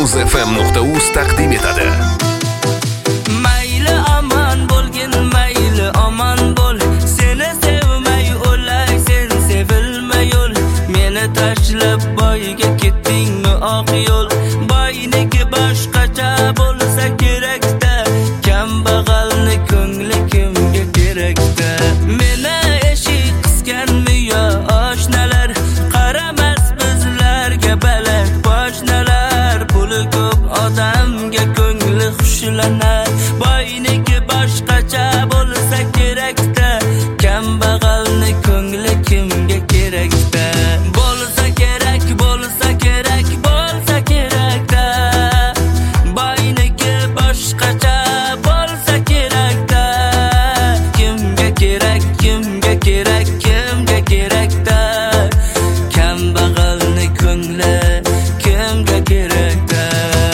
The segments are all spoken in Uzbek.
muzfm.uz taqdim etadi. Mayli aman bo'lgin, mayli aman bo'l. Seni sevmay o'lay, sen sevilmay yo'l. Meni tashlab boyga ketdingmi oq yo'l. Boyniki boshqacha bo'lsa kerak-da, kambag'alni ko'ngli kimga kerak-da. Meni eshik qisganmi yo oshnalar, qaramas bizlarga baland boshnalar. Puli ko'p odamga ko'ngli xushlanar. Boyniki boshqacha bo'lsa kerak-da, kambag'alni ko'ngli kimga kerak-da. Bo'lsa kerak, bo'lsa kerak, bo'lsa kerak-da. Boyniki boshqacha bo'lsa kerak-da. Kimga kerak, kimga kerak, kimga kerak-da. Kambag'alni ko'ngli kimga kerak-da.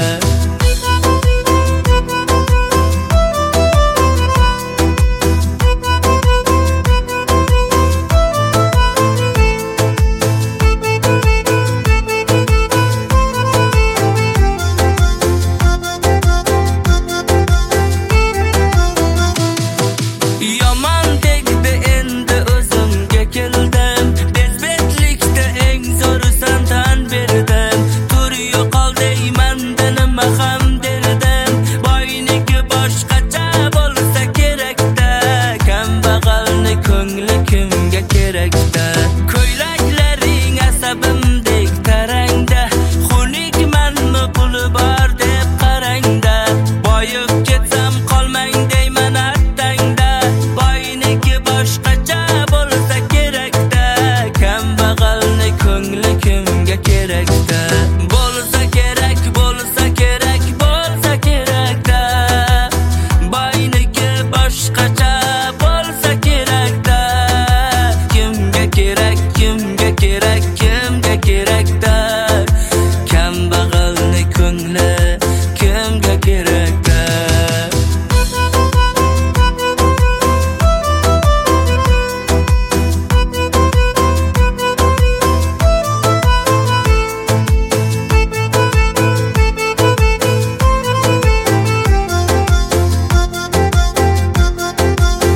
Yomon tegdi endi o'zimga keldim. Bezbetlikda eng zo'risan tan berdim. Tur yo'qol deyman, nima ham derdim. Boyniki boshqacha bo'lsa kerak-da, kambag'alni ko'ngli kimga kerak-da. Ko'ylaklaring asabimdek tarangda, xunukmanmi puli bor deb qarangda. Boyib ketsam qolmang deyman attangda. Boyniki boshqacha bo'lsa kerak-da, kambag'alni ko'ngli kimga kerak-da. Bo'lsa kerak, bo'lsa kerak, bo'lsa kerak-da. Boyniki boshqacha bo'lsa kerak-da. Kimga kerak, kimga kerak, kimga kerak-da. Kambag'alni ko'ngli kimga kerak-da.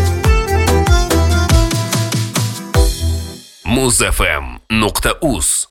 muzfm.uz